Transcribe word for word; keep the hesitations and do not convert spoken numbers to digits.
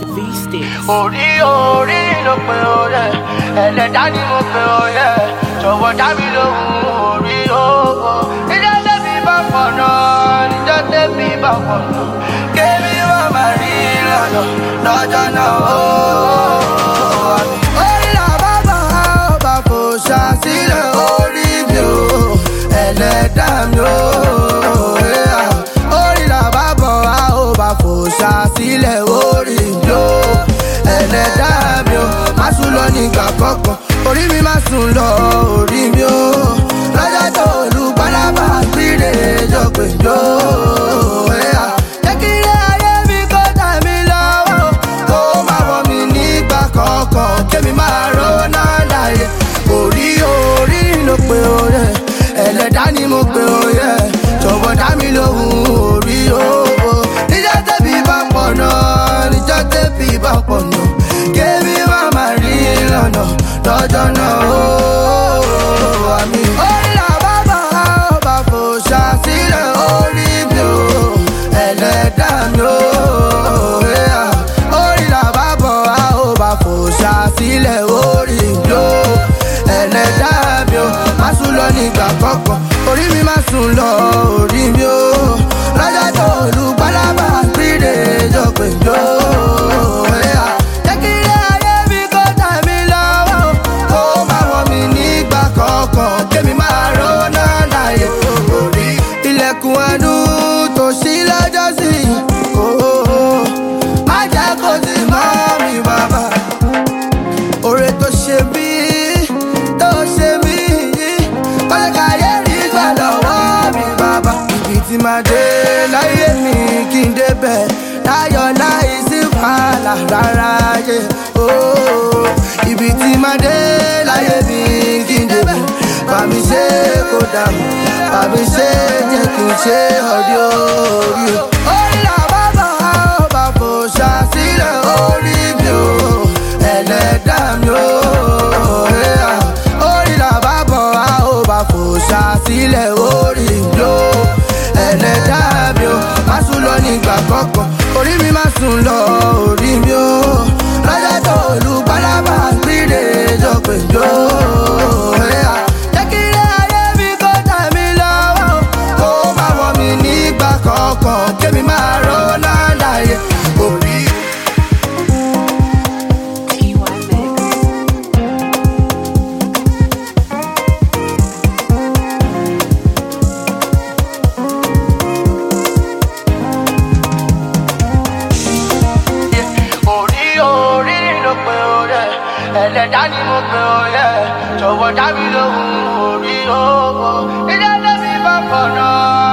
V-Sticks. Orí orí ló pe oyè, ẹlẹ́dá ni mo pe oyè, jọ̀wọ́ dá mi lóhùn orí owó. Níjọ́ tẹ́bí bá pọ̀nà, níjọ́ tẹ́bí bá pọ̀nà, kébí wọ́n máa rí lọ́nà lọ́jọ́ náà ó. Orí làbá bá ọba kò ṣàṣìlẹ̀ orí mi o, ẹlẹ́dá mi o. Orí làbá bọ̀ wá ọba kò ṣàṣìlẹ̀ orí mi o, ẹlẹ́dá mi o. Má sùn lọ nígbà kankan, orí mi má sùn lọ orí mi o. Lọ́jọ́ tó olùgbàlábà gbére jọ pé jọ. Jẹ́ kí ilé ayé mi kó tẹ̀ mí lọ́wọ́, kó má wọ̀ mí nígbà kankan, kémi máa rọ́nà láyé. Orí orí ló pe oyè, ẹlẹ́dá ni mo pe oyè, jọ̀wọ́ dá mi lóhùn orí o. Níjọ́ tẹ́bí bá pọ̀ náà, níjọ́ tẹ́bí bá pọ̀ náà, kémi má máa rí lọ́nà lọ́jọ́ náà ó. Àmì orí làbá bá ọba kò ṣàṣìlẹ̀ orí mi o, ẹlẹ́dá mi o. Orí làbá bọ̀ wá ọba kò ṣàṣìlẹ̀ orí mi o, ẹlẹ́dá mi o. Má sùn lọ nígbà kankan, orí mi má sùn lọ orí mi o. Lọ́jọ́ tó olùgbàlábà gbére jọ pé jọ. Jẹ́ kí ilé ayé mi kó tẹ̀ mí lọ́wọ́, kó má wọ̀ mí nígbà kankan, kémi máa rọ́nà láyé. Orí ilẹ̀kùn àánú tó ṣí lọ́jọ́ sí, má jẹ́ kó tì mọ́ mi bàbá. Oore tó ṣe mí, tó ṣe mí, kọ́lé káyé rí gbà lọ́wọ́ mi bàbá. Ibi tí máa dé láyé mi kí n débẹ̀ láyọ̀ láì sí wàhálà rárá yé. Ibi tí máa dé láyé mi kí n débẹ̀, bá mi ṣe kó dàrú, bá mi ṣe jẹ́ kí n ṣe ọdí orí o. Orí làbá bá ọba kò ṣàṣìlẹ̀ orí mi o, ẹlẹ́dá mi o. Orí làbá bọ̀ wá ọba kò ṣàṣìlẹ̀ orí mi o, ẹlẹ́dá mi o. Má sùn lọ nígbà kankan, orí mi má sùn lọ orí mi o. Lọ́jọ́ tó olùgbàlábà gbére jọ pé jọ. Jẹ́ kí ilé ayé mi kó tẹ̀ mí lọ́wọ́, kó má wọ̀ mí nígbà kankan, kémi máa rọ́nà láyé. Orí T Y Mix. orí orí ló pe oyè, ẹlẹ́dá ni mo pe oyè, jọ̀wọ́ dá mi lóhùn orí o. Ilé ẹlẹ́bí bá pọ̀ náà,